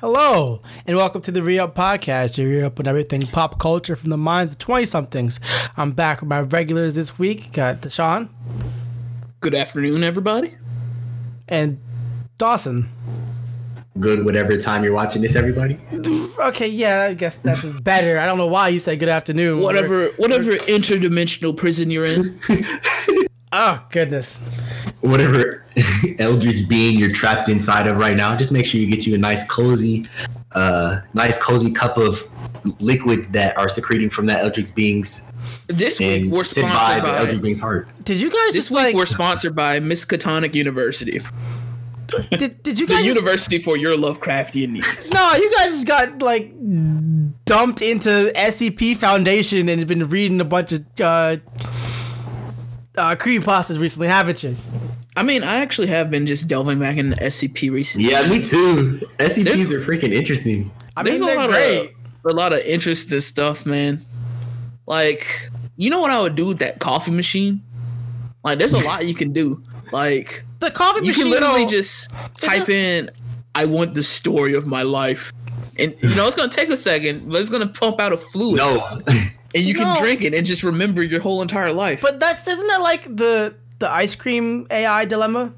Hello, and welcome to the Re-Up Podcast. Your Re-Up on everything pop culture from the minds of 20-somethings. I'm back with my regulars this week. Got Sean. Good afternoon, everybody. And Dawson. Good whatever time you're watching this, everybody. Okay, yeah, I guess that's better. I don't know why you said good afternoon. Whatever interdimensional prison you're in. Oh, goodness. Whatever eldritch being you're trapped inside of right now, just make sure you get you a nice cozy cup of liquids that are secreting from that eldritch being's. This week we're sponsored by the eldritch being's heart. Did you guys this just week we're sponsored by Miskatonic University. Did you guys the university for your Lovecraftian needs? No, you guys just got dumped into SCP Foundation and have been reading a bunch of creepypastas recently, haven't you? I mean, I actually have been just delving back into SCP recently. Yeah, me too. SCPs are freaking interesting. There's a lot of interesting stuff, man. Like, you know what I would do with that coffee machine? Like, there's a lot you can do. Like, the coffee machine. You can literally just type in, "I want the story of my life," and it's gonna take a second, but it's gonna pump out a fluid. No. And you can drink it and just remember your whole entire life. But isn't that like the ice cream AI dilemma?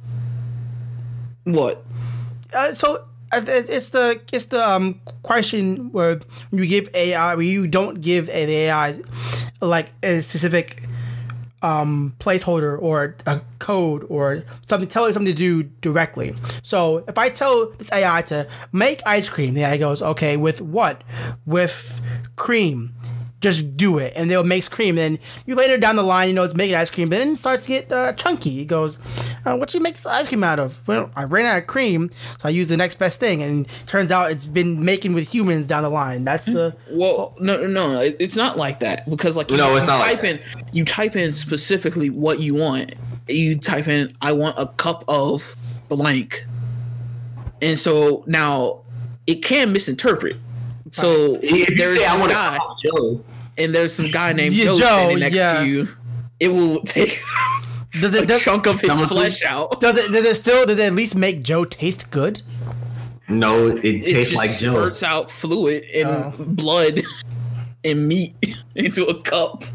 What? So it's the question where you give AI, where you don't give an AI like a specific placeholder or a code or something, tell it something to do directly. So if I tell this AI to make ice cream, the AI goes, okay, with what? With cream. Just do it, and they'll make cream. And then you later down the line, it's making ice cream, but then it starts to get chunky. It goes, what should you make this ice cream out of? Well, I ran out of cream, so I used the next best thing, and turns out it's been making with humans down the line. That's the no, it's not like that, because you type in specifically what you want. You type in, I want a cup of blank, and so now it can misinterpret. So there's this guy. And there's some guy named Joe standing next to you. It will take a chunk of his flesh out. Does it at least make Joe taste good? No, it tastes like Joe. It spurts out fluid and blood and meat into a cup.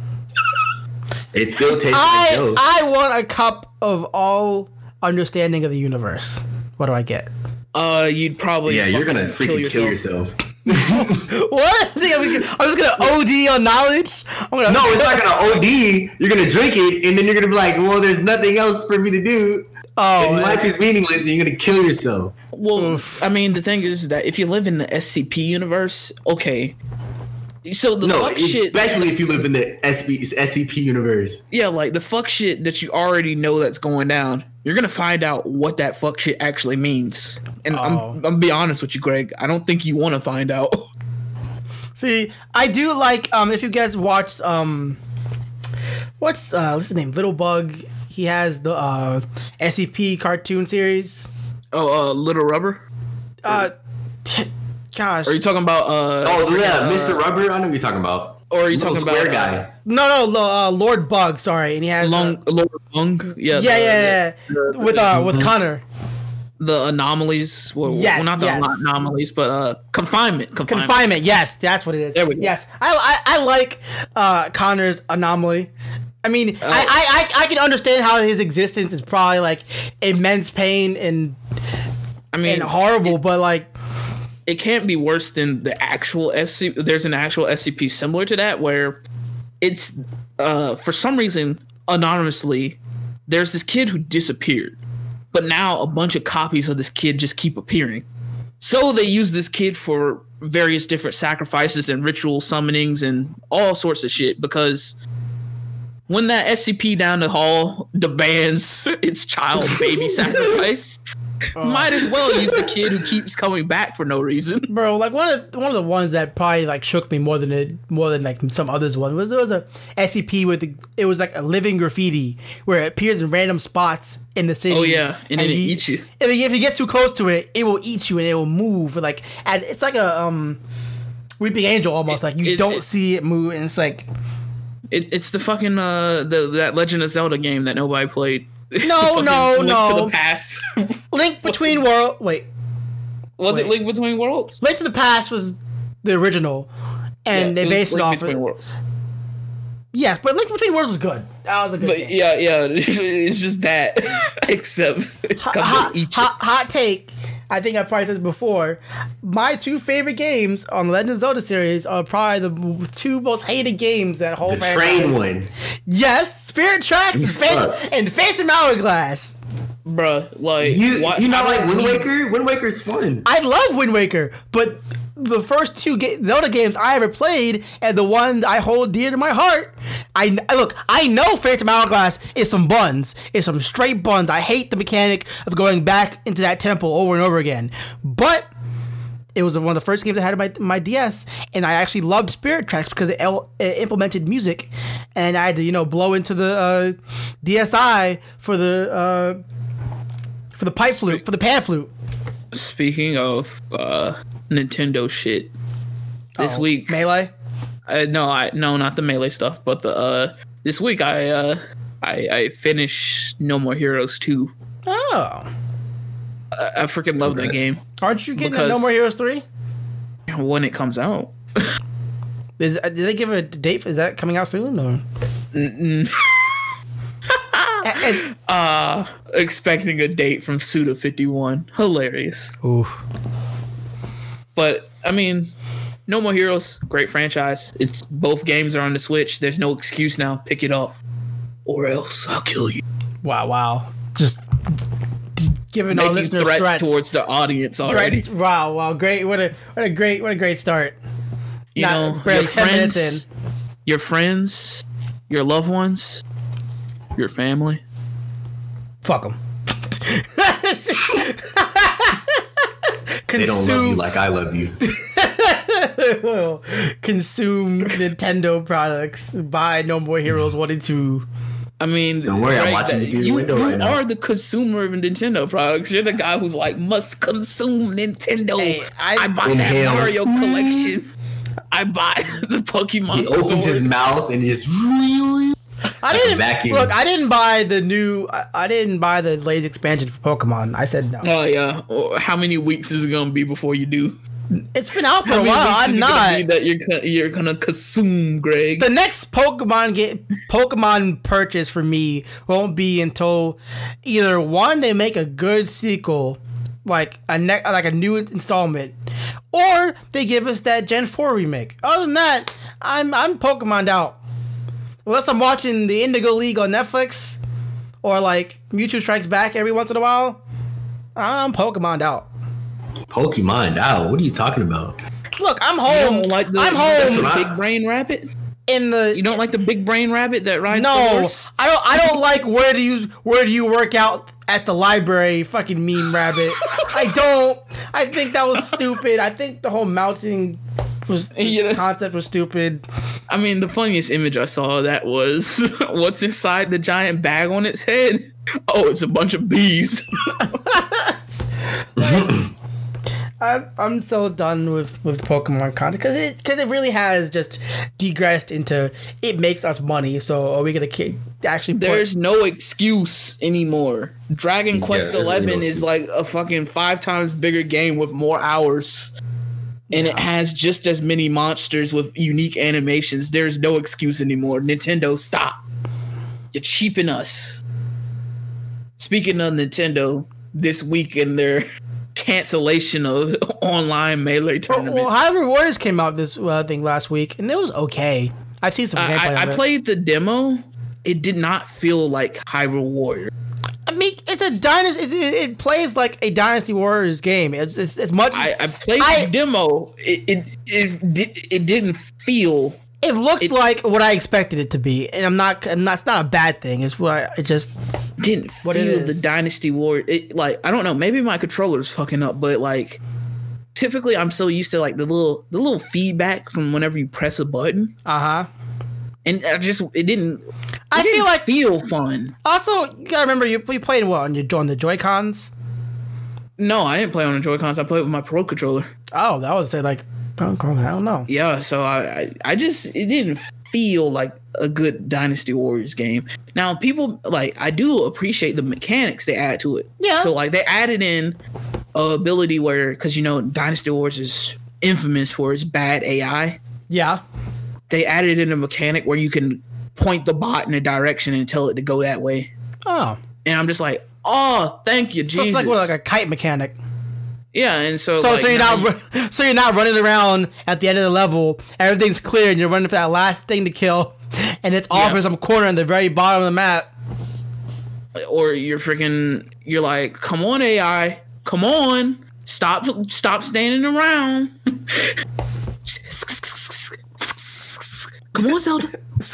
It still tastes like Joe. I want a cup of all understanding of the universe. What do I get? You'd probably you're gonna freaking kill yourself. What? I'm just gonna OD on knowledge? No, it's not gonna OD. You're gonna drink it, and then you're gonna be like, well, there's nothing else for me to do. Oh, and life is meaningless, and you're gonna kill yourself. Well, oof. I mean, the thing is that if you live in the SCP universe, okay. So especially if you live in the SCP universe. Yeah, like the fuck shit that you already know that's going down. You're gonna find out what that fuck shit actually means. And I'm gonna be honest with you, Greg. I don't think you want to find out. See, I do like if you guys watched what's his name? Little Bug. He has the SCP cartoon series. Oh, Little Rubber. Gosh. Are you talking about Mr. Rubber? I know what you're talking about. Or are you talking about square guy? No, Lord Bug. Sorry, and he has Lord Bug. Yeah. With Connor. The anomalies. Not the anomalies, but confinement. Confinement. Yes, that's what it is. There we go. Yes, I like Connor's anomaly. I mean, I can understand how his existence is probably like immense pain and horrible, but like. It can't be worse than the actual SCP. There's an actual SCP similar to that where it's, for some reason, anonymously, there's this kid who disappeared. But now a bunch of copies of this kid just keep appearing. So they use this kid for various different sacrifices and ritual summonings and all sorts of shit, because when that SCP down the hall demands its child baby sacrifice, might as well use the kid who keeps coming back for no reason. Bro, like one of the ones that probably like shook me more than like some others was there was a SCP it was like a living graffiti where it appears in random spots in the city. Oh yeah, and then it eats you. If you get too close to it, it will eat you and it will move. And it's like a weeping angel almost. Like you don't see it move, and it's like it's the fucking that Legend of Zelda game that nobody played. No. Link to the Past. Link Between Worlds. Wait. Was it Wait. Link Between Worlds? Link to the Past was the original, and they based it Link off Between of. Worlds. Yes, but Link Between Worlds was good. That was a good But game. yeah, it's just that. Except it's come to each. Hot take. I think I probably said this before. My two favorite games on the Legend of Zelda series are probably the two most hated games that whole The train franchise. one. Yes, Spirit Tracks You suck. and Phantom Hourglass. Bruh, like You why- not I like don't Wind need- Waker? Wind Waker's fun. I love Wind Waker, but the first two Zelda games I ever played, and the one I hold dear to my heart, I know Phantom Hourglass is some buns. It's some straight buns. I hate the mechanic of going back into that temple over and over again. But it was one of the first games I had on my DS, and I actually loved Spirit Tracks because it implemented music, and I had to blow into the DSi for the pipe flute, for the pan flute. Speaking of Nintendo shit, this week Melee. no, not the Melee stuff, but the this week I finished No More Heroes 2. Oh. I freaking love that game Aren't you getting Because- No More Heroes 3? when it comes out. Did they give a date? Is that coming out soon? Or? Expecting a date from Suda51. Hilarious. Oof. But I mean, No More Heroes, great franchise. It's both games are on the Switch. There's no excuse now. Pick it up, or else I'll kill you. Wow. Just giving our Making listeners threats towards the audience already. Wow. Great. What a great start. You Not know, barely your 10 minutes friends, in. your friends, your loved ones, your family. Fuck them. They don't love you like I love you. Consume Nintendo products. Buy No More Heroes 1 and 2. I mean, Don't worry, I'm Greg, watching you through the you window right now. are the consumer of Nintendo products. You're the guy who's like, must consume Nintendo. Hey, I buy Inhale. that Mario collection. I buy the Pokemon He opens sword. his mouth and just I Like a didn't vacuum. look. I didn't buy the new. I didn't buy the latest expansion for Pokemon. I said no. Oh yeah. How many weeks is it gonna be before you do? It's been out for How a many while. weeks I'm is it gonna be not. that you're gonna consume, Greg. The next Pokemon purchase for me won't be until either one, they make a good sequel, like a new installment, or they give us that Gen 4 remake. Other than that, I'm Pokemoned out. Unless I'm watching the Indigo League on Netflix or like Mewtwo Strikes Back every once in a while, I'm Pokemoned out. Pokemon out. What are you talking about? Look, I'm You home. don't like the, I'm you don't home like the home. big brain rabbit. in the. You don't like the big brain rabbit that rides the No, horse? I don't like where do you work out at the library, fucking meme rabbit. I don't. I think that was stupid. I think the whole mounting Yeah. concept was stupid. I mean, the funniest image I saw of that was what's inside the giant bag on its head. Oh, it's a bunch of bees. I'm so done with Pokemon content because it really has just digressed into it makes us money. So are we gonna actually? There's no excuse anymore. Dragon Quest there's really 11 no is excuse. like a fucking 5 times bigger game with more hours. And it has just as many monsters with unique animations. There's no excuse anymore. Nintendo, stop. You're cheaping us. Speaking of Nintendo, this week in their cancellation of online Melee tournament. Well, Hyrule Warriors came out this thing last week, and it was okay. I've seen some gameplay. I of it. played the demo. It did not feel like Hyrule Warriors. I mean, it's a dynasty. It plays like a Dynasty Warriors game. It's much. I played the demo. It didn't feel. It looked like what I expected it to be, and I'm not. It's not a bad thing. It's what it just. Didn't What it feel the is. Dynasty War. Like I don't know. Maybe my controller's fucking up, but like typically I'm so used to like the little feedback from whenever you press a button, Uh huh. and it didn't. I feel like. feel fun. Also, you gotta remember you played what on the Joy Cons. No, I didn't play on the Joy-Cons. I played with my Pro controller. Oh, that was like. I don't know. Yeah, so I just it didn't feel like a good Dynasty Warriors game. Now people like I do appreciate the mechanics they add to it. Yeah. So like they added in ability where, because Dynasty Wars is infamous for its bad AI. Yeah. They added in a mechanic where you can point the bot in a direction and tell it to go that way. Oh. And I'm just like, oh, thank you, Jesus. So it's like a kite mechanic. Yeah, and so you're not running around at the end of the level. Everything's clear, and you're running for that last thing to kill, and it's off in some corner in the very bottom of the map. Or you're like, come on, AI, come on, stop standing around. Come on, Zelda.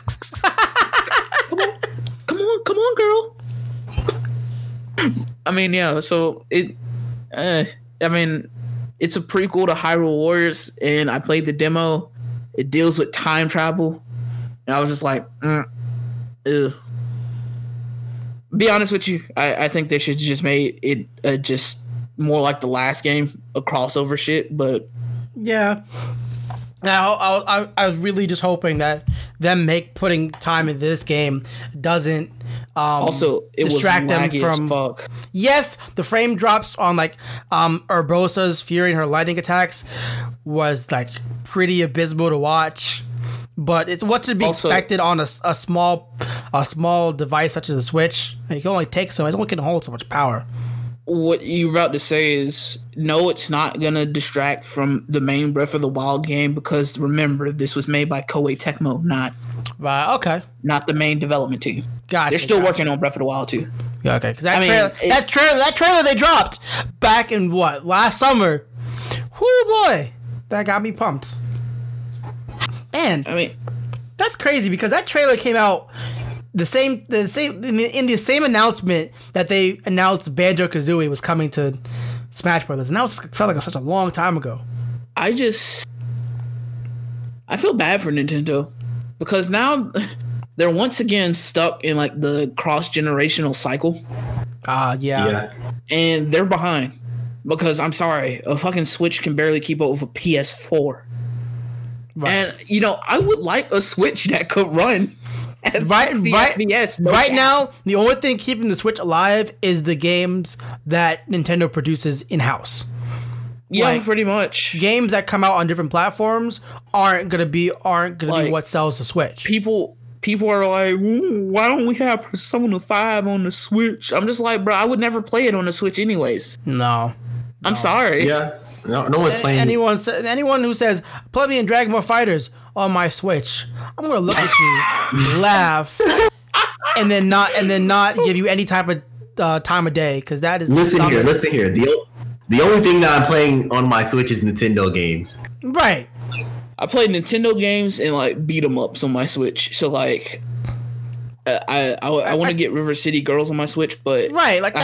Come on, girl. I mean, yeah. So it's a prequel to Hyrule Warriors, and I played the demo. It deals with time travel, and I was just like, ew. Be honest with you, I think they should just made it just more like the last game, a crossover shit. But yeah, I was really just hoping that them putting time in this game doesn't also it distract was them laggy from. As fuck. Yes, the frame drops on like Urbosa's Fury and her lightning attacks was like pretty abysmal to watch. But it's what to be expected on a small device such as a Switch. You can only take so it only can hold so much power. What you're about to say is no, it's not gonna distract from the main Breath of the Wild game, because remember, this was made by Koei Tecmo, not the main development team. Gotcha. They're still working on Breath of the Wild too. Yeah, okay, because that trailer they dropped back in last summer. Whoo boy, that got me pumped. Man, I mean, that's crazy because that trailer came out in the same announcement that they announced Banjo-Kazooie was coming to Smash Brothers, and that felt like such a long time ago. I feel bad for Nintendo because now they're once again stuck in like the cross-generational cycle. Yeah. And they're behind because I'm sorry, a fucking Switch can barely keep up with a PS4. Right. And I would like a Switch that could run at 60 FPS. Right now, the only thing keeping the Switch alive is the games that Nintendo produces in-house. Yeah, pretty much. Games that come out on different platforms aren't gonna be what sells the Switch. People are like, why don't we have Persona 5 on the Switch? I'm just like, bro, I would never play it on the Switch anyways. No. I'm sorry. Yeah. No one's playing. Anyone who says play me in Dragon Ball FighterZ on my Switch, I'm gonna look at you, laugh, and then not give you any type of time of day, because that is. Listen here. The only thing that I'm playing on my Switch is Nintendo games. Right. I play Nintendo games and like beat 'em ups on my Switch. So like, I want to get River City Girls on my Switch, but right, like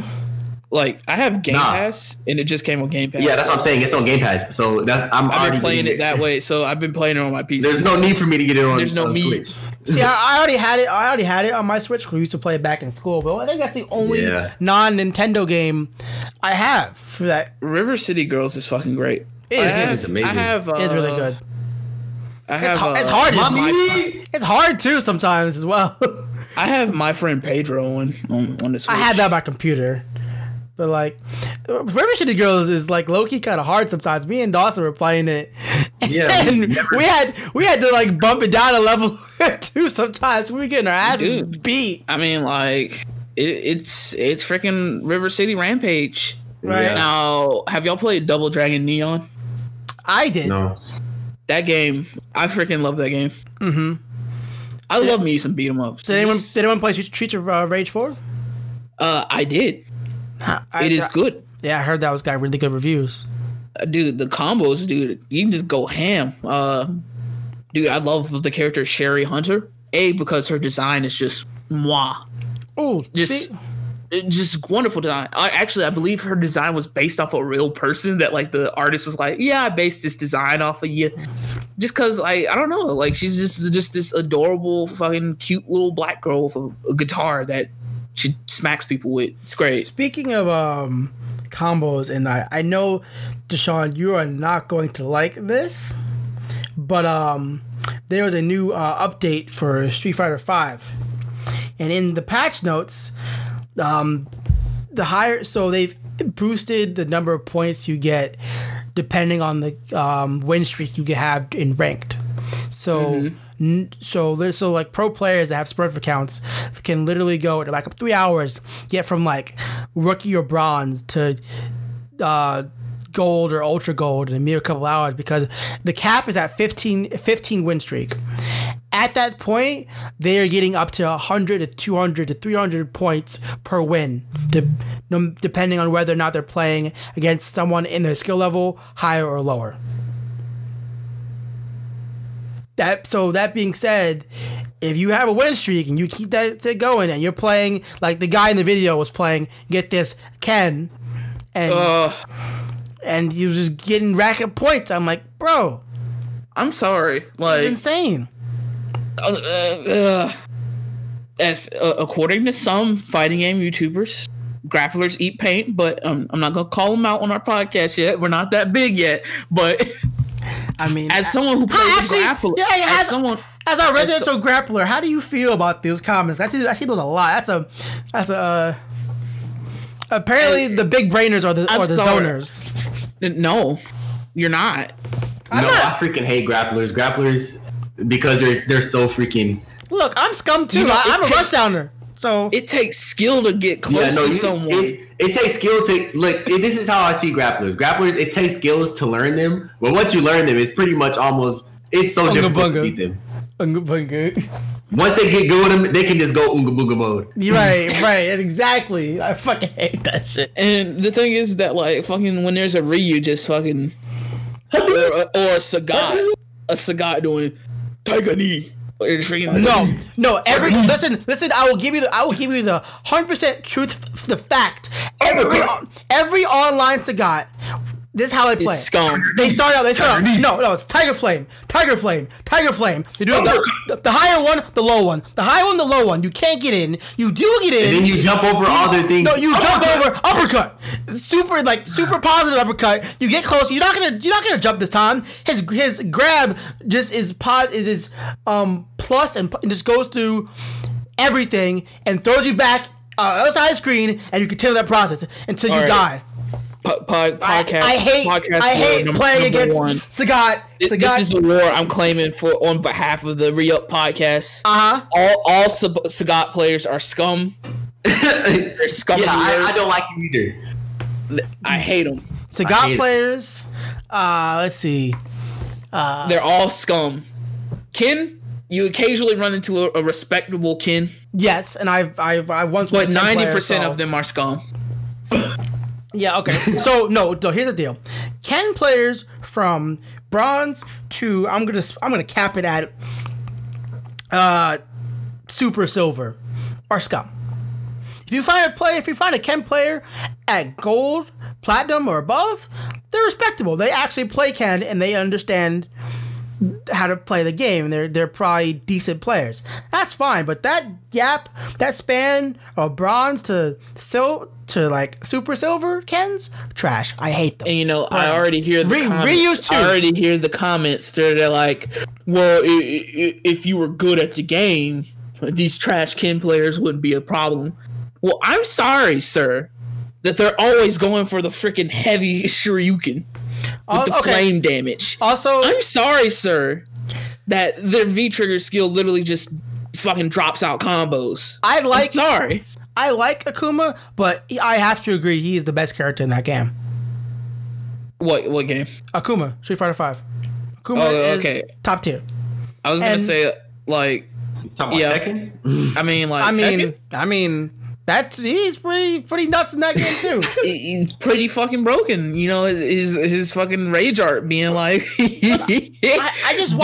I have Game Pass, and it just came on Game Pass. Yeah, that's what I'm saying. It's on Game Pass, so I've been playing it that way. So I've been playing it on my PC. There's no need for me to get it on. There's no need. Switch. See, I already had it. I already had it on my Switch. We used to play it back in school, but I think that's the only non-Nintendo game I have for that. River City Girls is fucking great. It's amazing. It's really good. It's hard. It's hard too sometimes as well. I have My Friend Pedro on the Switch. I had that on my computer. But like, River City Girls is like low key kind of hard sometimes. Me and Dawson were playing it, and we had to like bump it down a level too. Sometimes we were getting our asses beat. I mean, like it's freaking River City Rampage. Right now, have y'all played Double Dragon Neon? I did. No. That game, I freaking love that game. Mm-hmm. I love me some beat 'em ups. Did anyone play Streets of Rage 4? I did. It is good. Yeah, I heard that was got really good reviews. Dude, the combos, dude, you can just go ham. Dude, I love the character Sherry Hunter. Because her design is just mwah. Oh, just wonderful design. I believe her design was based off a real person that like the artist was like, yeah, I based this design off of you. Just because I don't know, like she's just this adorable fucking cute little black girl with a guitar that she smacks people with. It's great. Speaking of combos, and I know, Deshaun, you are not going to like this, but there was a new update for Street Fighter V, and in the patch notes, they've boosted the number of points you get depending on the win streak you can have in ranked. So so like pro players that have Smurf accounts can literally go in like 3 hours, get from like rookie or bronze to gold or ultra gold in a mere couple hours, because the cap is at 15 win streak. At that point, they are getting up to 100 to 200 to 300 points per win, depending on whether or not they're playing against someone in their skill level higher or lower. That being said, if you have a win streak and you keep that going and you're playing like the guy in the video was playing, get this, Ken, and he was just getting racket points, I'm like, bro, I'm sorry, like, it's insane. As according to some fighting game YouTubers, grapplers eat paint, but I'm not gonna call them out on our podcast yet. We're not that big yet, but I mean, as someone who plays grappler, as our residential grappler, how do you feel about those comments? I see those a lot. That's a apparently the big brainers are the zoners. No, you're not. I freaking hate grapplers. Grapplers, because they're so freaking. Look, I'm scum too. I'm a rushdowner. So it takes skill to get close to someone. It takes skill to this is how I see grapplers. Grapplers, it takes skills to learn them. But once you learn them, it's pretty much almost. It's so difficult to beat them. Once they get good with them, they can just go Oonga Boonga mode. Right, exactly. I fucking hate that shit. And the thing is that like fucking when there's a Ryu just fucking or a Sagat doing Tiger Knee. No. Listen. I will give you the 100% truth, the fact. Every online Sagat. This is how they play. They start out. No, it's Tiger Flame. You do the higher one, the low one. The higher one, the low one. You can't get in. You do get in. And then you jump over all their things. No, you jump over uppercut. Super positive uppercut. You get close. You're not gonna jump this time. His grab just is plus and just goes through everything and throws you back other side of the screen, and you continue that process until you die. I hate playing against Sagat. This is a war I'm claiming on behalf of the Re-Up podcast. All Sagat players are scum. They're scum. Yeah, I don't like him either. I hate them. Sagat players. Let's see. They're all scum. Kin, you occasionally run into a respectable Kin. Yes, and I once. But 90% of them are scum. Yeah, okay. So here's the deal. Ken players from bronze to I'm gonna cap it at super silver are scum. If you find a Ken player at gold, platinum, or above, they're respectable. They actually play Ken and they understand how to play the game. They're probably decent players. That's fine, but that gap, that span of bronze to like super silver Kens, trash. I hate them. And I already hear the comments. I already hear the comments. They're like, well, if you were good at the game, these trash Ken players wouldn't be a problem. Well, I'm sorry, sir, that they're always going for the freaking heavy Shoryuken with the flame damage. Also, I'm sorry, sir, that their V-trigger skill literally just fucking drops out combos. I'm sorry. I like Akuma, but I have to agree he is the best character in that game. What game? Akuma, Street Fighter V. Akuma is top tier. I was gonna say like, talking about Tekken? I mean, he's pretty nuts in that game too. He's pretty fucking broken. His fucking rage art being like, I just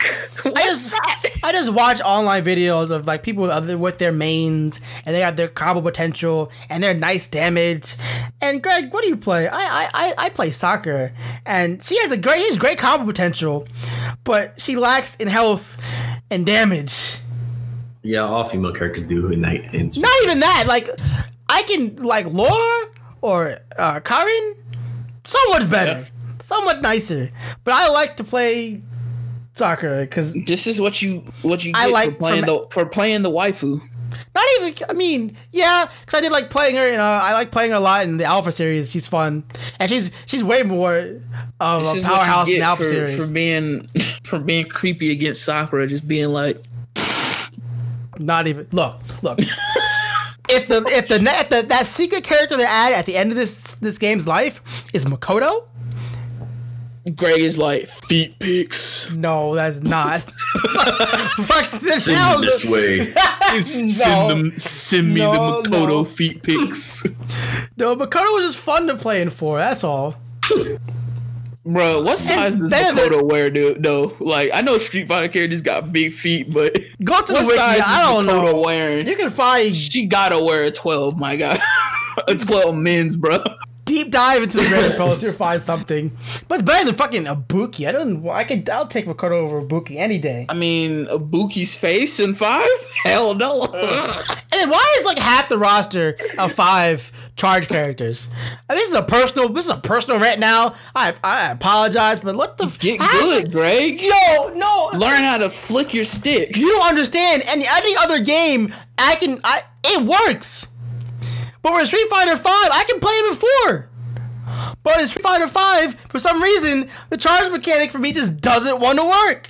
watch online videos of like people with their mains and they have their combo potential and their nice damage. And Greg, what do you play? I play soccer, and she has great combo potential, but she lacks in health and damage. Yeah, all female characters do in that. Not even that. Like, I can like Laura or Karin, so much better, so much nicer. But I like to play soccer because this is what you get for playing the waifu. Not even. I mean, yeah, because I did like playing her. I like playing her a lot in the Alpha series. She's fun, and she's way more of a powerhouse in the Alpha series for being creepy against Sakura. Just being like, not even. Look. If that secret character they add at the end of this game's life is Makoto. Greg is like, feet pics. No, that's not. Fuck this. Send this way. Send me the Makoto feet pics. No, Makoto was just fun to play in for. That's all. Bro, what size does Makoto wear, dude? No, like I know Street Fighter characters got big feet, but go to the wiki. I don't know. Wearing? You can find. She gotta wear a 12. My God, a 12 men's, bro. Deep dive into the Reddit post, you'll find something. But it's better than fucking Ibuki. I'll take Makoto over Ibuki any day. I mean, Ibuki's face in 5? Hell no. And then why is like half the roster of 5 charge characters? This is a personal rant now. I apologize, but what the get good, Greg. No. Learn how to flick your stick. You don't understand. And any other game, it works. But with Street Fighter 5, I can play him in 4. But in Street Fighter 5, for some reason, the charge mechanic for me just doesn't want to work.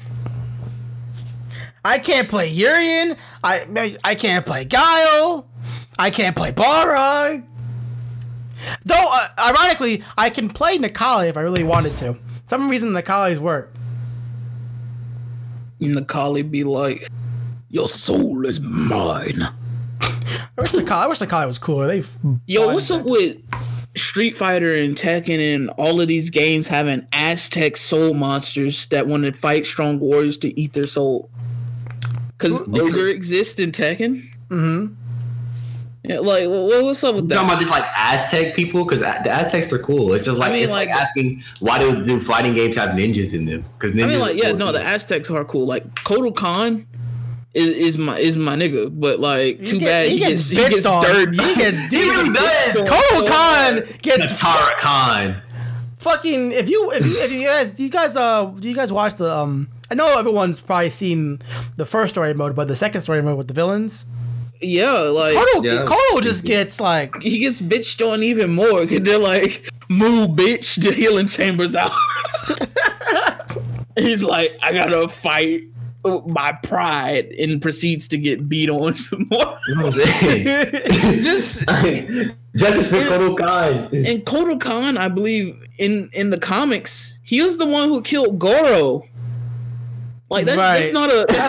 I can't play Urien. I can't play Guile. I can't play Balrog. Though, ironically, I can play Necalli if I really wanted to. For some reason, Necalli's work. Necalli be like, your soul is mine. I wish Necalli was cooler. What's up with Street Fighter and Tekken and all of these games having Aztec soul monsters that want to fight strong warriors to eat their soul? Because Ogre exists in Tekken? Mm-hmm. Yeah, like, what's up with that? Talking about just like Aztec people? Because the Aztecs are cool. It's just like, it's like asking, why do fighting games have ninjas in them? Because ninjas the Aztecs are cool. Like, Kotal Khan is my nigga, but like too bad he gets dirt. He gets deep. He really does. Kotal Khan gets Tara Khan. Fucking do you guys watch the I know everyone's probably seen the first story mode, but the second story mode with the villains. Yeah, like Kotal just gets like he gets bitched on even more because they're like, move bitch, the healing chamber's out. He's like, I gotta fight my pride, and proceeds to get beat on some more. You know what I'm saying? Justice for Kotal Khan. And Kotal Khan, I believe in the comics, he was the one who killed Goro. Like that's not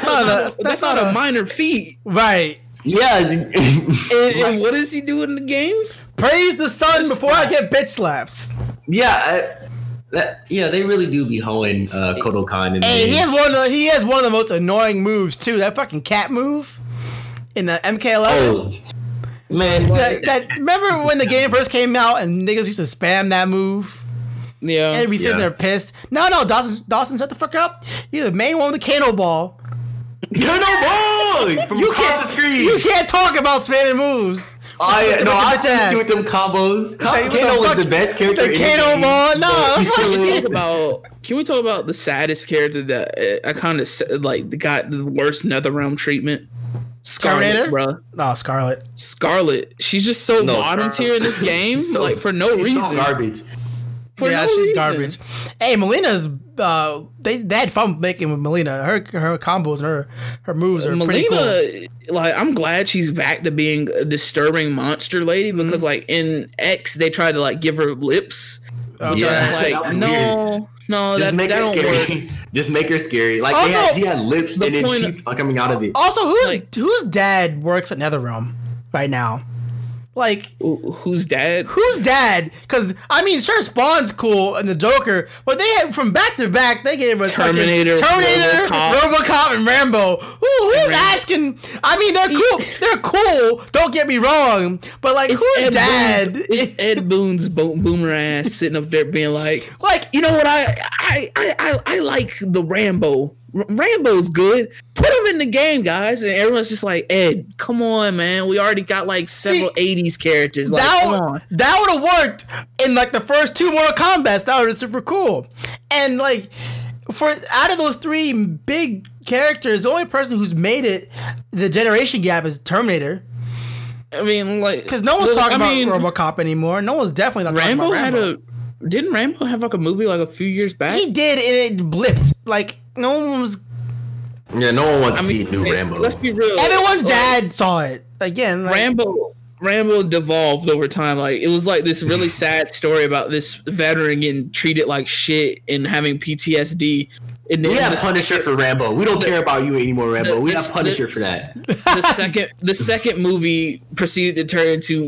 a minor feat, right? Yeah. And what does he do in the games? Praise the sun before I get bitch slaps. Yeah. They really do be hoeing Kotal Khan. Hey, he has one of the most annoying moves too. That fucking cat move in the MK11. Oh, man, remember when the game first came out and niggas used to spam that move? Yeah, and we sitting there pissed. No, Dawson, shut the fuck up. You're the main one with the Kano ball. Kano ball from across the screen. You can't talk about spamming moves. I still with them combos. Kano was the best character. The Kano ball, Can we talk about the saddest character that I kind of like got the worst NetherRealm treatment? Scarlet, bro. No, Scarlet. She's just so bottom tier in this game, like for no reason. So garbage. She's garbage. Hey, Melina's. They had fun making with Melina. Her combos and her moves are pretty cool. Like, I'm glad she's back to being a disturbing monster lady because, like, in X they tried to like give her lips. Okay. No, just make her scary. Just make her scary. Like also, she had lips and then teeth coming out of it. Also, whose dad works at NetherRealm right now? Like, who's dad? Who's dad? Because I mean, sure, Spawn's cool and the Joker, but they had from back to back. They gave us Terminator, RoboCop, and Rambo. Who's asking? I mean, they're cool. They're cool. Don't get me wrong, but like, who's dad? It's Ed Boon's boomer ass sitting up there being like, you know what? I like the Rambo. Rambo's good. Put him in the game, guys. And everyone's just like, Ed, come on, man. We already got like several 80s characters. Like, come on. That would have worked in like the first 2 Mortal Kombats. That would have been super cool. And like, out of those 3 big characters, the only person who's made it the generation gap is Terminator. I mean, like, because no one's talking about RoboCop anymore. No one's definitely not talking about Rambo. Didn't Rambo have like a movie like a few years back? He did, and it blipped. Like no one was. Yeah, no one wants to see new Rambo. Let's be real. Everyone's dad saw it again. Like, Rambo devolved over time. Like it was like this really sad story about this veteran getting treated like shit and having PTSD. And we have Punisher for Rambo. We don't care about you anymore, Rambo. We have Punisher for that. The second movie proceeded to turn into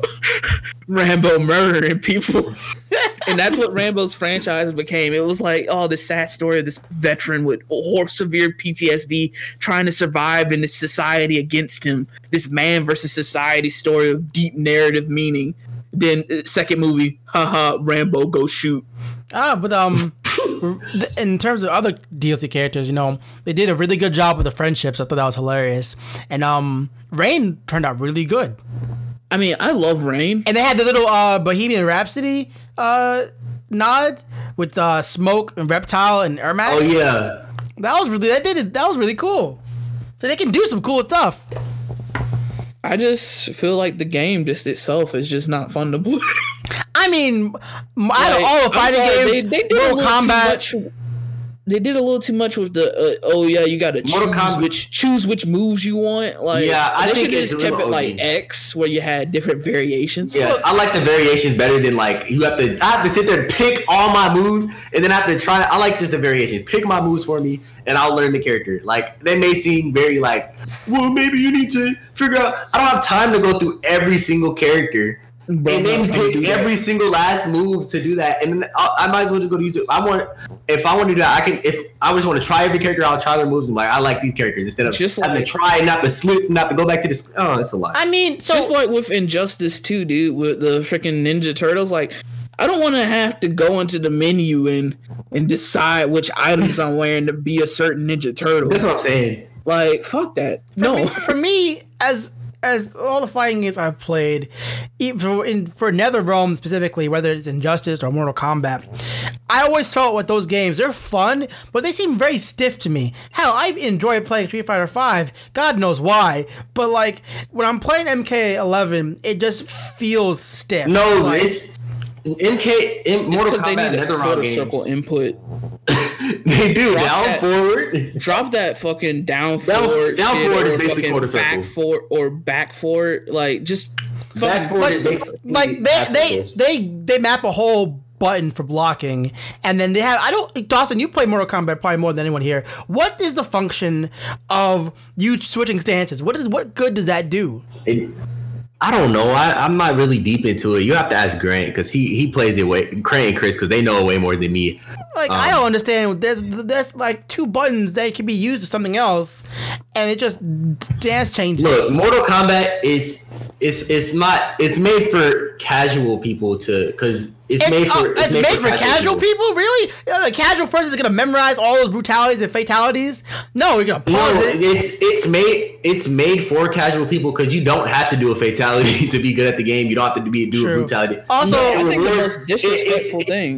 Rambo murdering people. And that's what Rambo's franchise became. It was like, oh, this sad story of this veteran with severe PTSD trying to survive in this society against him. This man versus society story of deep narrative meaning. Then second movie, Rambo go shoot. But in terms of other DLC characters, you know, they did a really good job with the friendships. I thought that was hilarious. And Rain turned out really good. I mean, I love Rain. And they had the little Bohemian Rhapsody nod with Smoke and Reptile and Ermac. Oh yeah. That was really cool. So they can do some cool stuff. I just feel like the game just itself is just not fun to play. I mean, out of all the fighting games, they did Mortal Kombat. They did a little too much with the you got to choose which moves you want. Like, I think they should just kept it like X, where you had different variations. Yeah, I like the variations better than like I have to sit there and pick all my moves, and then I have to try. I like just the variations. Pick my moves for me, and I'll learn the character. Like they may seem very like, well, maybe you need to figure out. I don't have time to go through every single character. And then pick every single last move to do that, and I might as well just go to YouTube. If I want to do that, I can. If I just want to try every character, I'll try their moves and I like these characters instead of just having to try and not to slip, not to go back to this. Oh, it's a lot. I mean, just like with Injustice 2, dude, with the freaking Ninja Turtles, like I don't want to have to go into the menu and decide which items I'm wearing to be a certain Ninja Turtle. That's what I'm saying. Like, fuck that. For me, as all the fighting games I've played, for NetherRealm specifically, whether it's Injustice or Mortal Kombat, I always felt with those games, they're fun, but they seem very stiff to me. Hell, I enjoy playing Street Fighter V, God knows why, but like, when I'm playing MK11, it just feels stiff. No, like, it's... Mortal Kombat NetherRealm games. Circle input. They do forward. Drop that fucking down forward. Down forward is basically quarter circle. Back forward. Like just back forward is basically they map a whole button for blocking, and then they have Dawson, you play Mortal Kombat probably more than anyone here. What is the function of you switching stances? What good does that do? I don't know. I'm not really deep into it. You have to ask Grant because he plays it way. Grant and Chris because they know way more than me. Like I don't understand. There's like two buttons that can be used for something else, and it just dance changes. Look, Mortal Kombat it's made for casual people because it's made for casual people. Really, a casual person is gonna memorize all those brutalities and fatalities. No, you're gonna pause it. It's made for casual people because you don't have to do a fatality to be good at the game. You don't have to do a brutality. Also, I think the most disrespectful thing.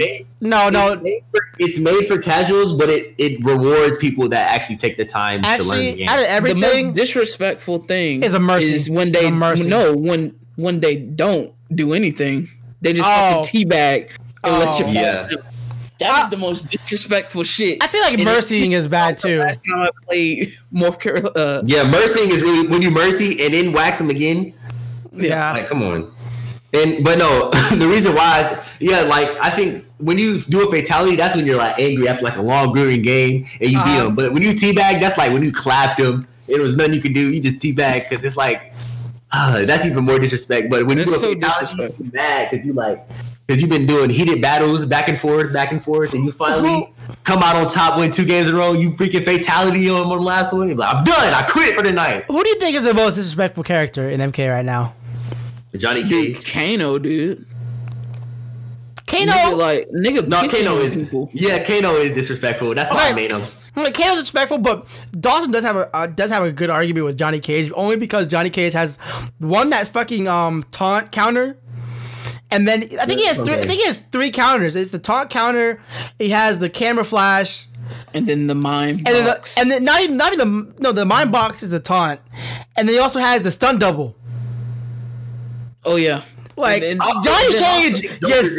It's made for casuals, but it rewards people that actually take the time to learn the game. Out of everything, the most disrespectful thing is a mercy. Is when they when they don't do anything, they just fucking teabag and let you fall. Yeah. That is the most disrespectful shit. I feel like mercying is bad too. Last time I played mercying is really when you mercy and then wax them again. Yeah, like come on. But no, the reason why I think when you do a fatality, that's when you're like angry after like a long grueling game and you beat them. But when you teabag, that's like when you clapped them. It was nothing you could do. You just teabag because it's like that's even more disrespect. But when you do a fatality, you're mad because you've been doing heated battles back and forth, and you finally come out on top, win 2 games in a row. You freaking fatality on the last one. You're like, I'm done. I quit for the night. Who do you think is the most disrespectful character in MK right now? Johnny Cage. Kano, dude. Kano? Kano is people. Yeah, Kano is disrespectful. That's why I made him. Kano's disrespectful, but Dawson does have a good argument with Johnny Cage, only because Johnny Cage has one that's fucking taunt counter. And then I think he has 3 counters. It's the taunt counter, he has the camera flash, And then the mind box. And then not even the mind box is the taunt. And then he also has the stun double. Oh yeah. Like Johnny Cage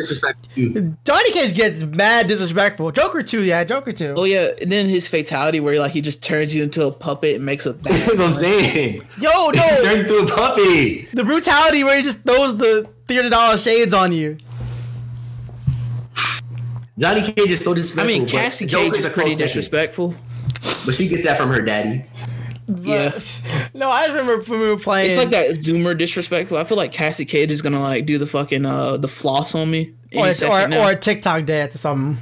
gets mad disrespectful. Joker too. Oh yeah, and then his fatality where he just turns you into a puppet and makes a. That's what I'm saying. Yo, no, he turns into a puppy. The brutality where he just throws the $300 shades on you. Johnny Cage is so disrespectful. I mean, Cassie Cage is pretty disrespectful, but she gets that from her daddy. Yeah. No, I just remember when we were playing. It's like that Zoomer disrespectful. I feel like Cassie Cage is gonna do the fucking the floss on me, or a TikTok dance or something.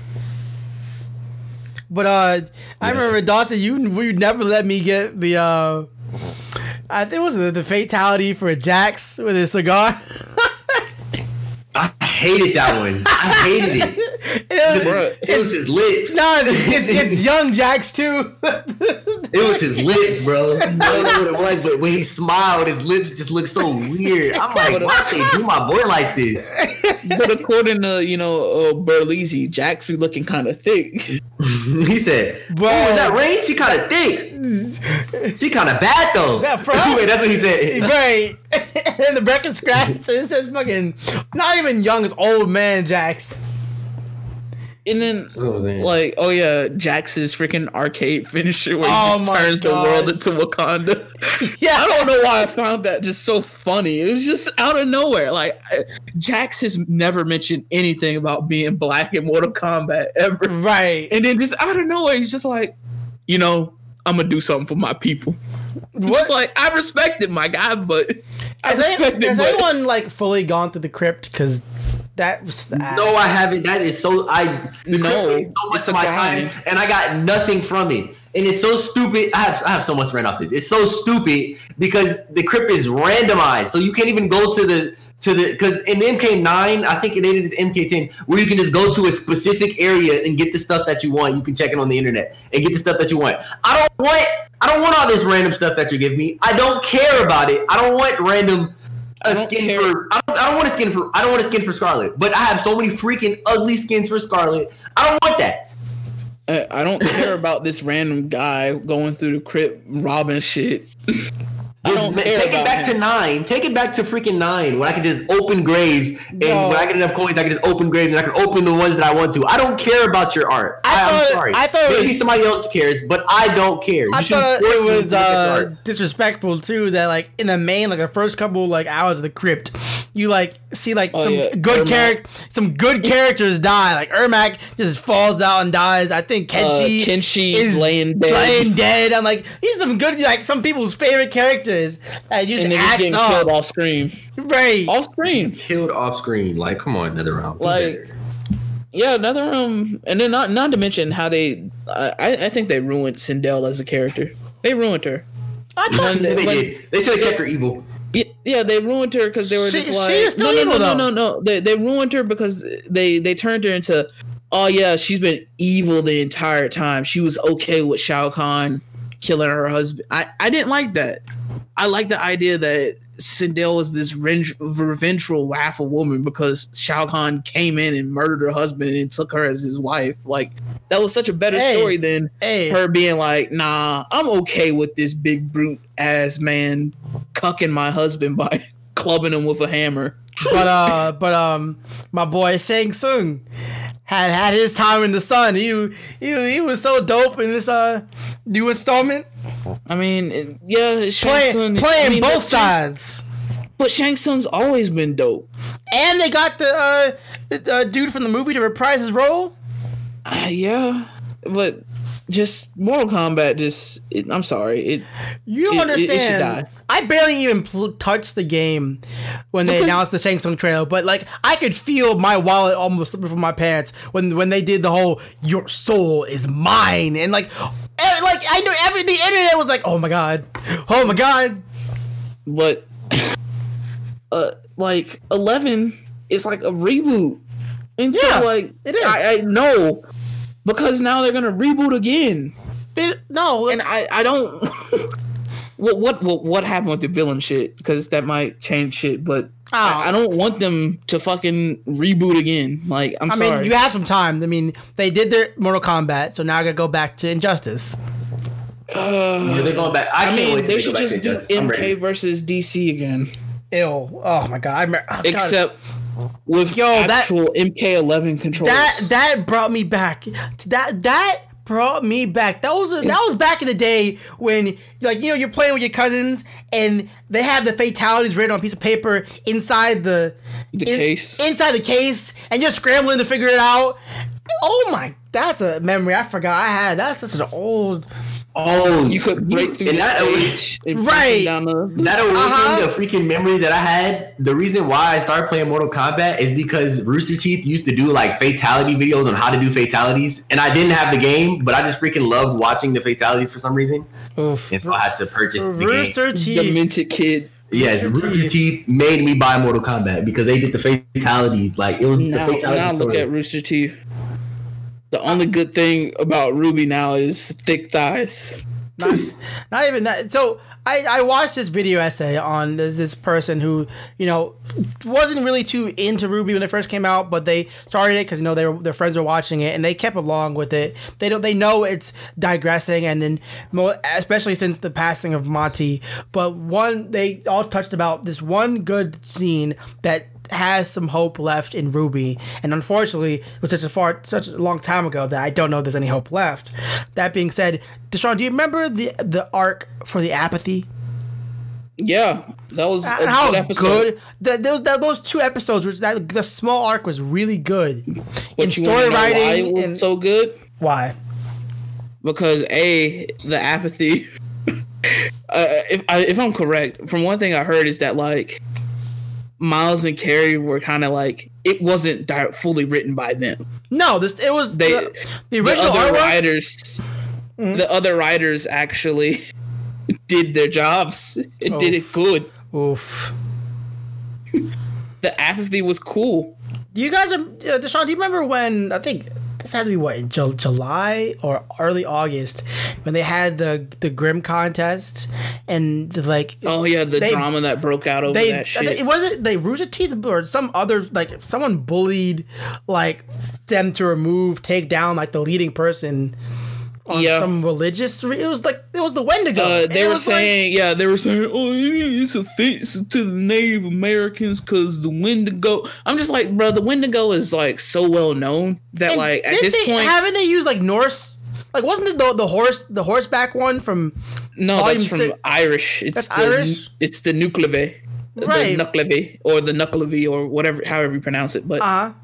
But I remember Dawson, you never let me get the I think it was the fatality for Jax with his cigar. I hated that one. I hated it. It was his lips. No, it's young Jax too. It was his lips, bro. I don't know what it was, but when he smiled, his lips just looked so weird. I'm like, why they do my boy like this? But according to Berlizzi, Jax be looking kind of thick. He said, "Bro, is that Rain? She kind of thick. She kind of bad though." Is that Frost? Wait, that's what he said. Right. And the record scratch and it says fucking not even young, it's old man Jax. And then, Jax's freaking arcade finisher where he just turns the world into Wakanda. Yeah, I don't know why I found that just so funny. It was just out of nowhere. Jax has never mentioned anything about being black in Mortal Kombat ever. Right. And then just out of nowhere, he's just like, I'm gonna do something for my people. Just I respect it, my guy, but I respect it. Has anyone fully gone through the crypt? Because that was no, I haven't. That is so. So much of my time, and I got nothing from it. And it's so stupid. I have so much to rant off this. It's so stupid because the crypt is randomized, so you can't even go to the because in MK9, I think they did this MK10 where you can just go to a specific area and get the stuff that you want. You can check it on the internet and get the stuff that you want. I don't want all this random stuff that you give me. I don't care about it. I don't want random. I don't want a skin for Scarlet, but I have so many freaking ugly skins for Scarlet. I don't want that. I don't care about this random guy going through the crypt robbing shit. Take it back to 9. Take it back to freaking 9 when I can just open graves and when I get enough coins, I can just open graves and I can open the ones that I want to. I don't care about your art. I'm sorry. I thought maybe somebody else cares, but I don't care. I thought it was disrespectful too that in the main the first couple hours of the crypt, you see some good characters die. Like Ermac just falls out and dies. I think Kenshi is laying dead. I'm like, he's some good some people's favorite characters. And you just getting killed off screen. Right. Off screen. Killed off screen. Come on, NetherRealm. NetherRealm. And then not to mention how they I think they ruined Sindel as a character. They ruined her. I thought they did. They should have kept her evil. Yeah, they ruined her because they were just she is still evil though. No. They ruined her because they turned her into, oh yeah, she's been evil the entire time. She was okay with Shao Kahn killing her husband. I didn't like that. I like the idea that Sindel is this revengeful, wrathful woman because Shao Kahn came in and murdered her husband and took her as his wife. That was such a better story than her being nah, I'm okay with this big brute ass man cucking my husband by clubbing him with a hammer. But my boy Shang Tsung had his time in the sun. He was so dope in this new installment. I mean, yeah, playing both sides. But Shang Tsung's always been dope. And they got the dude from the movie to reprise his role. Yeah, but just Mortal Kombat. I'm sorry. You don't understand. It should die. I barely even touched the game when they announced the Shang Tsung trailer, but I could feel my wallet almost slipping from my pants when they did the whole "your soul is mine" and I knew the internet was oh my god. But 11 is a reboot, and so it is. I know because now they're gonna reboot again. No, and I don't. What happened with the villain shit? Because that might change shit, but I don't want them to fucking reboot again. Like, I sorry. mean, you have some time. I mean, they did their Mortal Kombat, so now I gotta go back to Injustice. They're going back. I can't wait they should just do MK versus DC again. Ew. Oh my god. Except with actual MK11 controls. That brought me back. That brought me back. That was back in the day when, like, you're playing with your cousins and they have the fatalities written on a piece of paper inside the case. Inside the case, and you're scrambling to figure it out. Oh my, that's a memory I forgot I had. That's such an old. Oh, you could break through that stage, right? That awakened a freaking memory that I had. The reason why I started playing Mortal Kombat is because Rooster Teeth used to do like fatality videos on how to do fatalities, and I didn't have the game, but I just freaking loved watching the fatalities for some reason. Oof. And so I had to purchase the Rooster game. Teeth, the minted kid. Yes, Rooster Teeth made me buy Mortal Kombat because they did the fatalities. Like, it was the fatalities. Now look at Rooster Teeth. The only good thing about Ruby now is thick thighs. Not even that. So I watched this video essay on this person who, wasn't really too into Ruby when it first came out, but they started it because their friends were watching it and they kept along with it. They know it's digressing, and then especially since the passing of Monty. But they all touched about this one good scene that has some hope left in Ruby, and unfortunately it was such a long time ago that I don't know if there's any hope left. That being said, Deshaun, do you remember the arc for the apathy? Yeah, that was a good episode. Those 2 episodes, which the small arc was really good. But in story writing, why it was so good? Why? Because the apathy. If I'm correct, from one thing I heard is that like Miles and Carrie were kind of like, it wasn't fully written by them. No, it was the original other writers. Mm-hmm. The other writers actually did their jobs and did it good. Oof. The apathy was cool. Do you guys, Deshaun? Do you remember when, I think this had to be in July or early August, when they had the Grimm contest and the drama that broke out over that shit. It wasn't Rooster Teeth or some other, like, someone bullied like them to take down like the leading person on some religious. It was the Wendigo. They were saying, oh, it's offensive to the Native Americans because the Wendigo. I'm just like, bro, the Wendigo is like so well known that like at this point, haven't they used like Norse? Like, wasn't it the horseback one from? No, that's from Irish. It's Irish. It's the Nucleve, right? The Nucleve or the Nucleve or whatever, however you pronounce it. But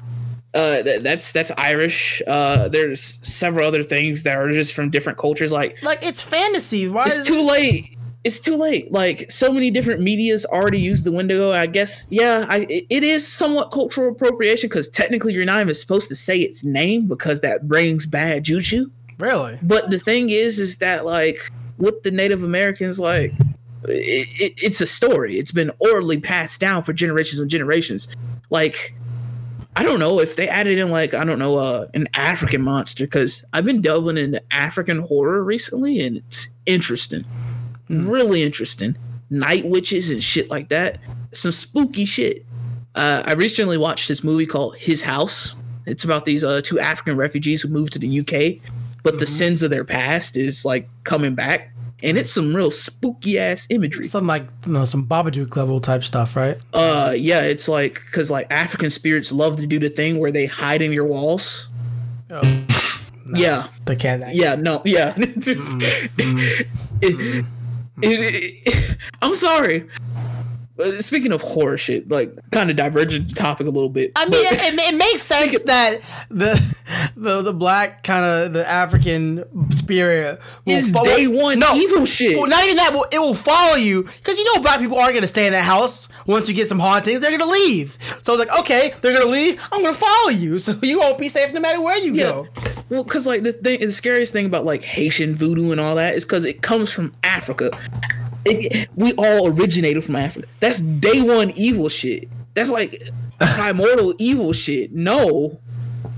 that's Irish. There's several other things that are just from different cultures. Like it's fantasy. Why? It's too late. It's too late. Like, so many different media's already used the Wendigo. I guess, it is somewhat cultural appropriation because technically you're not even supposed to say its name because that brings bad juju. Really? But the thing is that like with the Native Americans, like it's a story. It's been orally passed down for generations and generations. Like, I don't know if they added in like, I don't know, an African monster, because I've been delving into African horror recently and it's interesting. Really interesting. Night witches and shit like that. Some spooky shit. I recently watched this movie called His House. It's about these 2 African refugees who moved to the UK, but the sins of their past is like coming back. And it's some real spooky ass imagery. Some like some Babadook level type stuff, right? Yeah, it's like, because like African spirits love to do the thing where they hide in your walls. Oh. No, yeah, they can't. Yeah, no, yeah. I'm sorry. Speaking of horror shit, like kind of divergent the topic a little bit. I mean, it makes sense that the black kind of the African spirit is day one evil shit. Well, not even that. It will follow you because black people aren't going to stay in that house once you get some hauntings. They're going to leave. So it's like, okay, they're going to leave. I'm going to follow you, so you won't be safe no matter where you go. Well, because like the scariest thing about like Haitian voodoo and all that is because it comes from Africa. We all originated from Africa. That's day one evil shit. That's like primordial evil shit. No.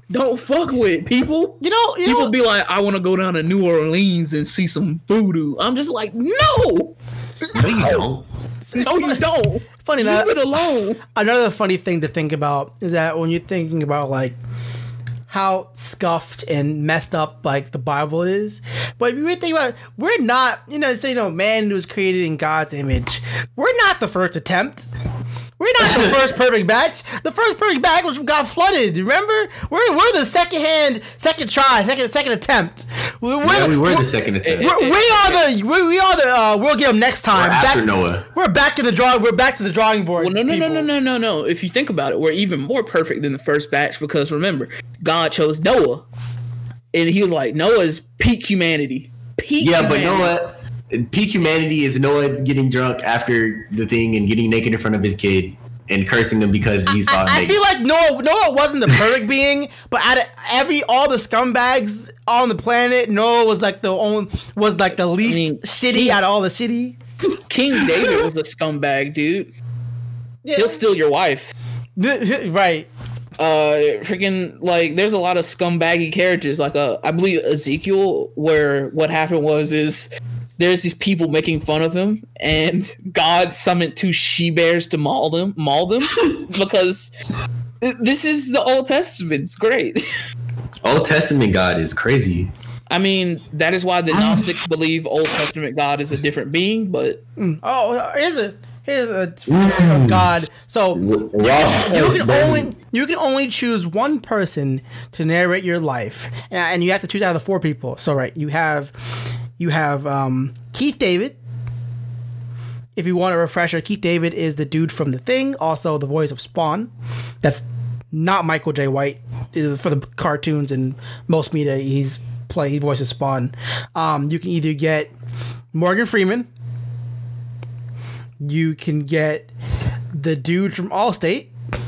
don't fuck with people. People be like, I want to go down to New Orleans and see some voodoo. I'm just like, no. No, you don't. No, you don't. Funny enough, leave it alone. Another funny thing to think about is that when you're thinking about like how scuffed and messed up like the Bible is, but if you really think about it, we're not, man was created in God's image. We're not the first attempt. We're not the first perfect batch. The first perfect batch got flooded. Remember, we're the second try, second attempt. We were the second attempt. We are the. We'll get them next time. We're after Noah. We're back to the drawing board. Well, no. If you think about it, we're even more perfect than the first batch because remember, God chose Noah, and He was like, Noah's peak humanity. But Noah. Peak humanity is Noah getting drunk after the thing and getting naked in front of his kid and cursing him because he saw him naked. I feel like Noah wasn't the perfect being, but out of all the scumbags on the planet, Noah was like the least shitty out of all the shitty. King David was a scumbag, dude. Yeah. He'll steal your wife. Right. Freaking like there's a lot of scumbaggy characters like I believe Ezekiel, where what happened is there's these people making fun of him, and God summoned 2 she-bears to maul them because this is the Old Testament. It's great. Old Testament God is crazy. I mean, that is why the Gnostics believe Old Testament God is a different being, but... Here's a God. So you can only choose one person to narrate your life, and you have to choose out of the 4 people. So right, you have Keith David. If you want a refresher, Keith David is the dude from The Thing, also the voice of Spawn. That's not Michael J. White. For the cartoons and most media, he voices Spawn. You can either get Morgan Freeman. You can get the dude from Allstate.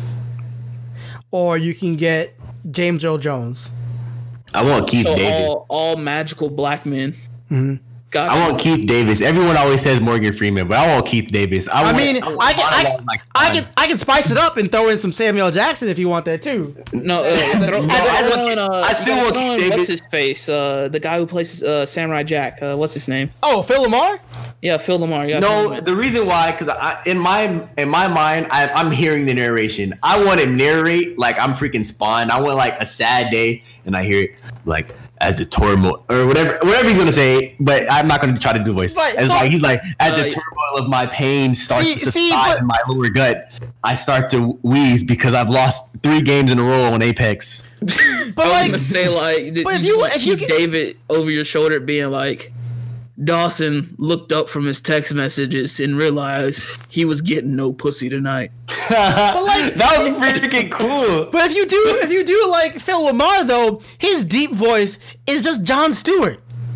Or you can get James Earl Jones. I want Keith David. All magical black men. Mm-hmm. I want Keith Davis. Everyone always says Morgan Freeman, but I want Keith Davis. I can spice it up and throw in some Samuel Jackson if you want that too. No, I still want Keith Davis. What's his face? The guy who plays Samurai Jack. What's his name? Oh, Phil LaMarr. Yeah, Phil LaMarr. Yeah, no, the reason why, because in my mind, I'm hearing the narration. I want to narrate like I'm freaking Spawn. I want like a sad day, and I hear it like as a turmoil or whatever he's gonna say. But I'm not gonna try to do voice. Right, he's like as the turmoil of my pain starts to subside in my lower gut, I start to wheeze because I've lost 3 games in a row on Apex. But I was gonna say like, but if you David over your shoulder being like, Dawson looked up from his text messages and realized he was getting no pussy tonight. But like, that would be freaking cool. But if you do like Phil LaMarr though, his deep voice is just Jon Stewart.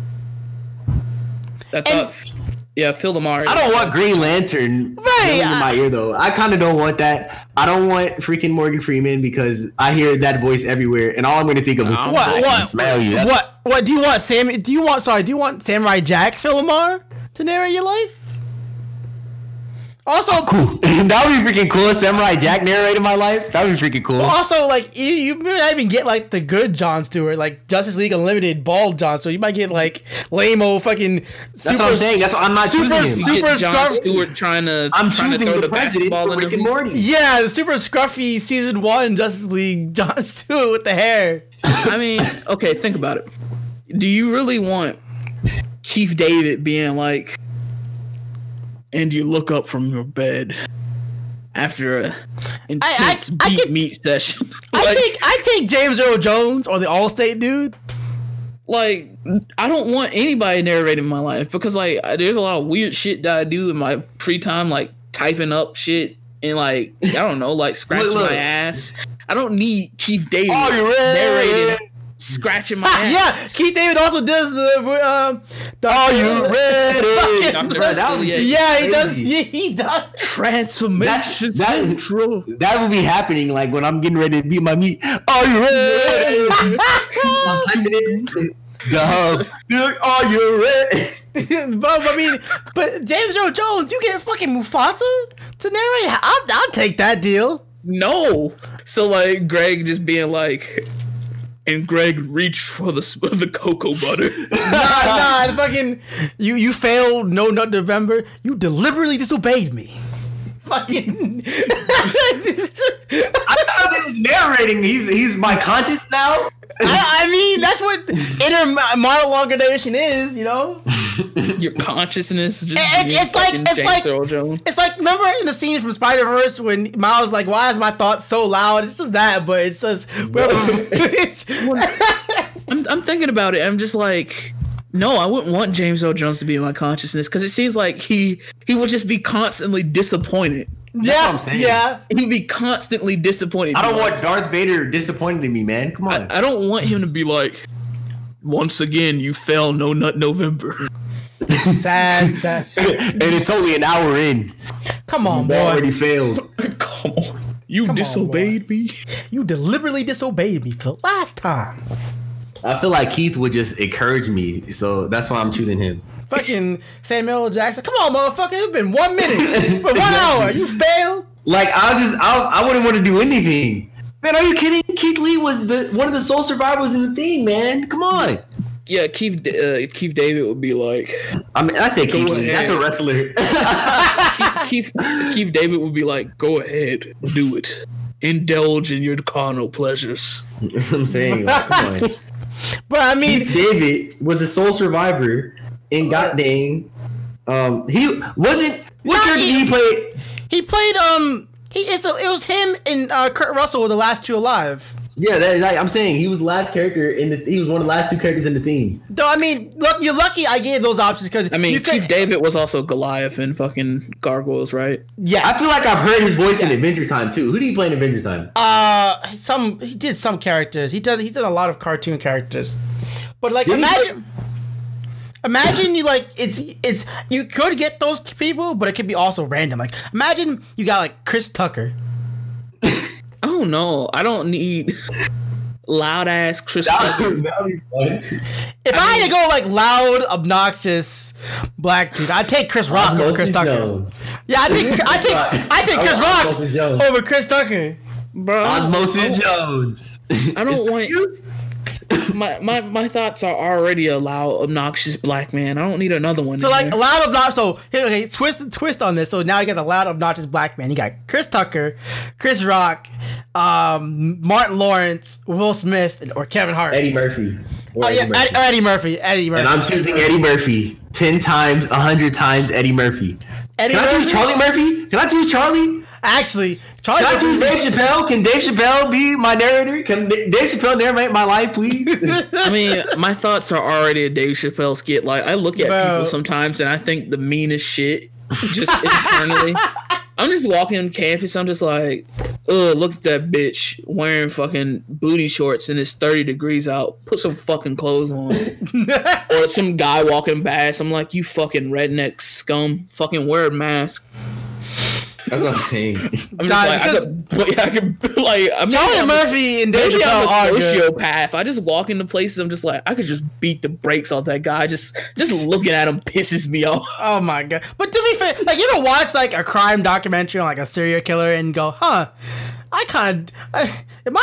Yeah, Phil LaMarr. I don't want Green Lantern in my ear though. I kind of don't want that. I don't want freaking Morgan Freeman because I hear that voice everywhere, and all I'm going to think of is smell you. What do you want, Sam? Do you want Samurai Jack, Phil LaMarr, to narrate your life? Also, cool. That would be freaking cool. Samurai Jack narrated my life. That would be freaking cool. Also, like you may not even get like the good Jon Stewart, like Justice League Unlimited bald Jon Stewart. You might get like lame-o fucking. That's what I'm saying. That's what I'm not choosing him. Super Jon Stewart I'm choosing the president for Rick and Morty. Yeah, the super scruffy season 1 Justice League Jon Stewart with the hair. I mean, okay, think about it. Do you really want Keith David being like, and you look up from your bed after a intense meat session? I take James Earl Jones or the Allstate dude. Like, I don't want anybody narrating my life because like there's a lot of weird shit that I do in my free time, like typing up shit and like I don't know, like scratching my ass. I don't need Keith David narrating. Scratching my ass. Yeah, Keith David also does the Are you ready? Yeah, he does. Yeah, he does. Transformation Central. That will be happening like when I'm getting ready to beat my meat. Are you ready? I'm typing it. Are you ready? but James Earl Jones, you get fucking Mufasa to narrate. I'll take that deal. No. So like Greg just being like, and Greg reached for the cocoa butter. Nah, fucking, you failed No Nut November. You deliberately disobeyed me. Fucking. I thought he was narrating. He's my conscience now. I mean, that's what inner monologization is, you know. Your consciousness just it's like remember in the scene from Spider-Verse when Miles like, why is my thoughts so loud? It's just that, but it's just I'm thinking about it. I'm just like, no, I wouldn't want James Earl Jones to be in my consciousness because it seems like he would just be constantly disappointed. That's what I'm saying. Yeah, he'd be constantly disappointed. I don't want Darth Vader disappointed in me, man. Come on. I don't want him to be like, once again, you fell No Nut November. Sad. And it's only an hour in. Come on, you boy. Already failed. Come on. You disobeyed me. You deliberately disobeyed me for the last time. I feel like Keith would just encourage me, so that's why I'm choosing him. Fucking Samuel L. Jackson. Come on, motherfucker. It's been 1 minute. For 1 hour. You failed. Like, I wouldn't want to do anything. Man, are you kidding? Keith Lee was one of the sole survivors in the thing, man. Come on. Yeah, Keith David would be like... I mean, I say Keith Lee. That's a wrestler. Keith David would be like, go ahead. Do it. Indulge in your carnal pleasures. That's what I'm saying. Like, come on. But I mean... Keith David was the sole survivor in goddamn... he wasn't... What character did he play? He played... It was him and Kurt Russell were the last two alive. Yeah, I'm saying he was the last character he was one of the last two characters in the theme. Though I mean, look, you're lucky I gave those options because Keith David was also Goliath in fucking Gargoyles, right? Yes. I feel like I've heard his voice in Adventure Time too. Who did he play in Adventure Time? He did some characters. He's done a lot of cartoon characters. But like, imagine you like it's you could get those people, but it could be also random. Like, imagine you got like Chris Tucker. Oh no, I don't need loud ass Chris Tucker. That'd be fun. If I had to go like loud, obnoxious black dude, I'd take Chris Rock over Chris Tucker. Jones. Yeah, I take Chris Rock over Chris Tucker. Bro, Osmosis Jones. I don't want you. My thoughts are already a loud, obnoxious black man. I don't need another one. So like a loud, obnoxious. So okay, twist on this. So now you got the loud, obnoxious black man. You got Chris Tucker, Chris Rock, Martin Lawrence, Will Smith, or Kevin Hart. Eddie Murphy. Eddie Murphy. And I'm choosing Eddie Murphy 10 times, 100 times Eddie Murphy. Can I choose Charlie Murphy? Can I choose Charlie? Actually, Charlie. Can I choose Dave Chappelle? Can Dave Chappelle be my narrator? Can Dave Chappelle narrate my life, please? I mean, my thoughts are already a Dave Chappelle skit. Like, I look at people sometimes and I think the meanest shit just internally. I'm just walking on campus. I'm just like, ugh, look at that bitch wearing fucking booty shorts and it's 30 degrees out. Put some fucking clothes on. Or some guy walking past. I'm like, you fucking redneck scum. Fucking wear a mask. That's what I'm saying. I'm just Charlie Murphy and Dave Chappelle are a sociopath. I just walk into places. I'm just like, I could just beat the brakes off that guy. Just looking at him pisses me off. Oh my god! But to be fair, like, you ever watch like a crime documentary on like a serial killer and go, huh? I kind of am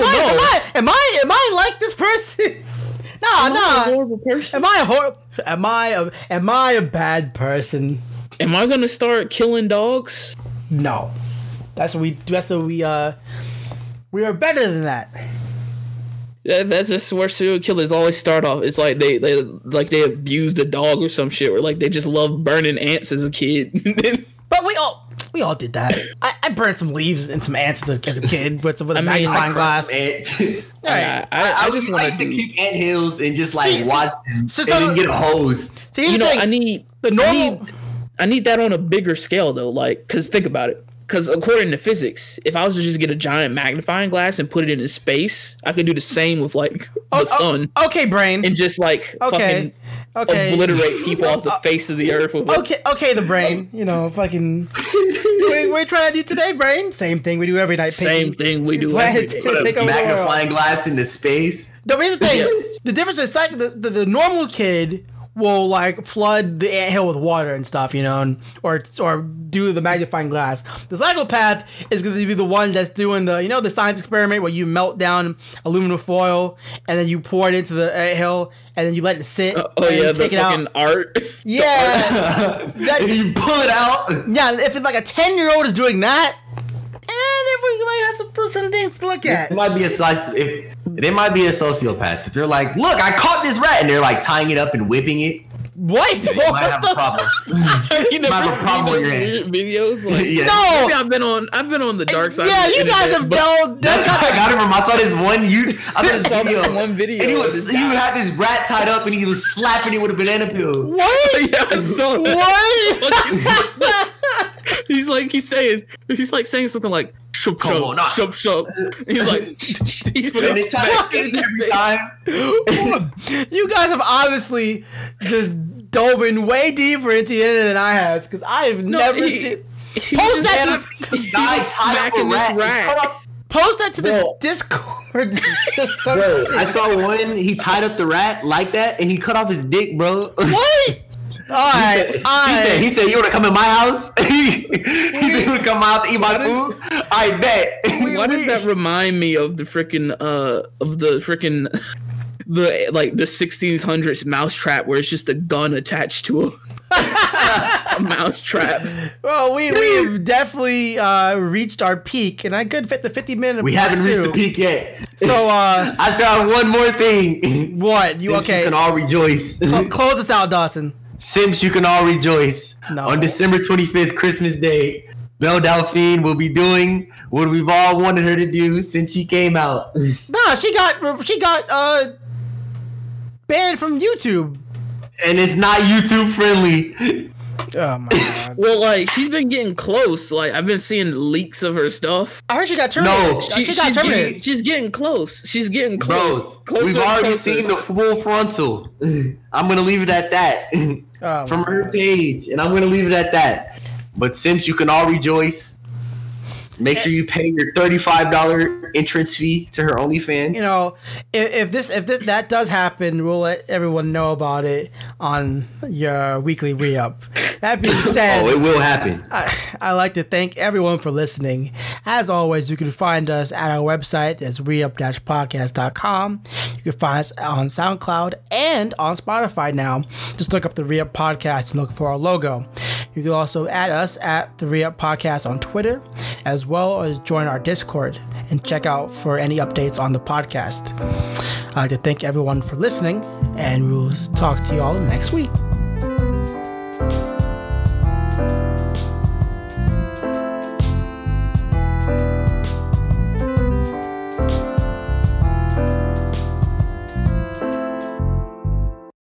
I like this person? Nah. A horrible person. Am I a bad person? Am I gonna start killing dogs? No, we are better than that. Yeah, that's just where serial killers always start off. It's like they abuse the dog or some shit, or like they just love burning ants as a kid. But we all did that. I burned some leaves and some ants as a kid with a magnifying glass. I just want to keep ant hills and just like watch them and then get a hose. I need that on a bigger scale though, like, cause think about it. Cause according to physics, if I was to just get a giant magnifying glass and put it into space, I could do the same with like the sun. Okay, brain. And just like fucking obliterate people off the face of the earth. With okay, the brain. You know, fucking. We're trying to do today, brain. Same thing we do every night. Same thing we do every day. Put a magnifying glass into space. No, here's the thing. The difference is the normal kid will like flood the anthill with water and stuff, you know, or do the magnifying glass. The psychopath is going to be the one that's doing the science experiment where you melt down aluminum foil and then you pour it into the anthill and then you let it sit. The fucking art. Yeah, and you pull it out. Yeah, if it's like a 10-year-old is doing that, then we might have some things to look at. It might be they might be a sociopath. If they're like, look, I caught this rat, and they're like tying it up and whipping it. What? You might have a problem. You never seen those weird videos? Like, yeah. No, maybe I've been on the dark side. Yeah, of the you internet, guys have delved. That's how I got it from. I saw this one. I saw this one video. And he had this rat tied up, and he was slapping it with a banana peel. What? Yeah, I saw that. What? He's like saying something like shup shup shup. He's like he's putting smacks in every time. You guys have obviously just dove in way deeper into the internet than I have, because I have never seen. Post that to the Discord. Bro, I saw one. He tied up the rat like that, and he cut off his dick, bro. What? He said, you want to come in my house? he said, you want to come out to eat my food? I bet. Why does that remind me of the the 1600s mousetrap where it's just a gun attached to a mousetrap? Well, we've definitely reached our peak, and I could fit the 50-minute. We haven't reached the peak yet. So I still have one more thing. What? You can all rejoice. Close us out, Dawson. Simps, you can all rejoice. No. On December 25th, Christmas Day, Belle Delphine will be doing what we've all wanted her to do since she came out. Nah, she got banned from YouTube. And it's not YouTube friendly. Oh my god. Well, like, she's been getting close. Like, I've been seeing leaks of her stuff. I heard she got terminated. No, she's getting close. She's getting close. Bros, we've already seen the full frontal. I'm gonna leave it at that. From her page, and I'm gonna leave it at that. But since you can all rejoice, make sure you pay your $35 entrance fee to her OnlyFans. You know, if that does happen, we'll let everyone know about it on your weekly re-up. That being said, it will happen. I'd like to thank everyone for listening. As always, you can find us at our website. That's reup-podcast.com. You can find us on SoundCloud and on Spotify now. Just look up the Re-Up Podcast and look for our logo. You can also add us at the Re-Up Podcast on Twitter, as well as join our Discord and check out for any updates on the podcast. I'd like to thank everyone for listening, and we'll talk to you all next week.